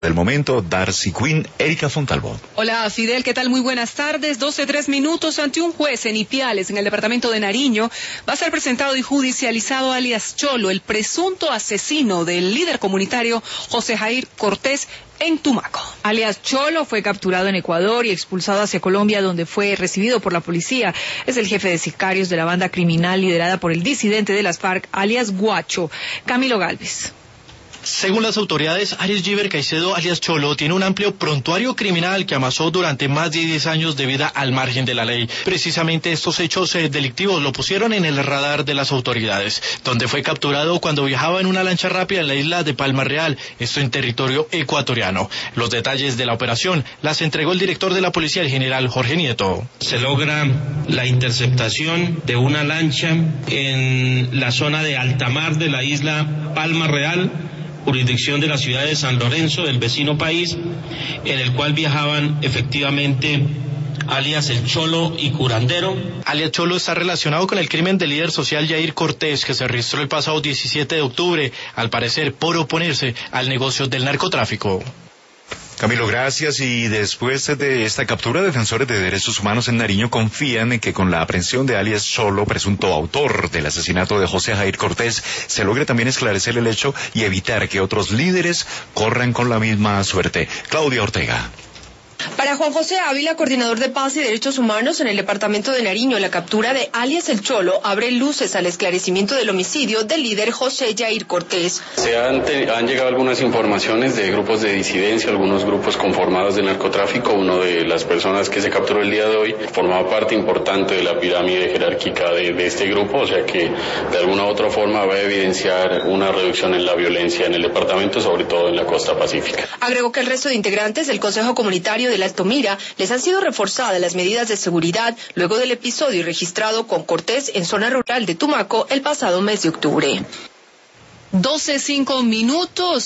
Del momento, Darcy Quinn, Erika Fontalvo. Hola Fidel, ¿qué tal? Muy buenas tardes. 12:03 ante un juez en Ipiales, en el departamento de Nariño, va a ser presentado y judicializado alias Cholo, el presunto asesino del líder comunitario José Jair Cortés en Tumaco. Alias Cholo fue capturado en Ecuador y expulsado hacia Colombia, donde fue recibido por la policía. Es el jefe de sicarios de la banda criminal liderada por el disidente de las FARC, alias Guacho. Camilo Galvez. Según las autoridades, Aries Giver Caicedo, alias Cholo, tiene un amplio prontuario criminal que amasó durante más de 10 años de vida al margen de la ley. Precisamente estos hechos delictivos lo pusieron en el radar de las autoridades, donde fue capturado cuando viajaba en una lancha rápida en la isla de Palma Real, esto en territorio ecuatoriano. Los detalles de la operación las entregó el director de la policía, el general Jorge Nieto. Se logra la interceptación de una lancha en la zona de alta mar de la isla Palma Real, jurisdicción de la ciudad de San Lorenzo, del vecino país, en el cual viajaban efectivamente alias El Cholo y Curandero. Alias Cholo está relacionado con el crimen del líder social Jair Cortés, que se registró el pasado 17 de octubre, al parecer por oponerse al negocio del narcotráfico. Camilo, gracias. Y después de esta captura, defensores de derechos humanos en Nariño confían en que con la aprehensión de alias Cholo, presunto autor del asesinato de José Jair Cortés, se logre también esclarecer el hecho y evitar que otros líderes corran con la misma suerte. Claudia Ortega. Para Juan José Ávila, coordinador de Paz y Derechos Humanos en el departamento de Nariño, la captura de alias El Cholo abre luces al esclarecimiento del homicidio del líder José Jair Cortés. Han llegado algunas informaciones de grupos de disidencia, algunos grupos conformados de narcotráfico. Uno de las personas que se capturó el día de hoy formaba parte importante de la pirámide jerárquica de este grupo, o sea que de alguna u otra forma va a evidenciar una reducción en la violencia en el departamento, sobre todo en la costa pacífica. Agregó que el resto de integrantes del Consejo Comunitario del Altomira les han sido reforzadas las medidas de seguridad luego del episodio registrado con Cortés en zona rural de Tumaco el pasado mes de octubre. 12:05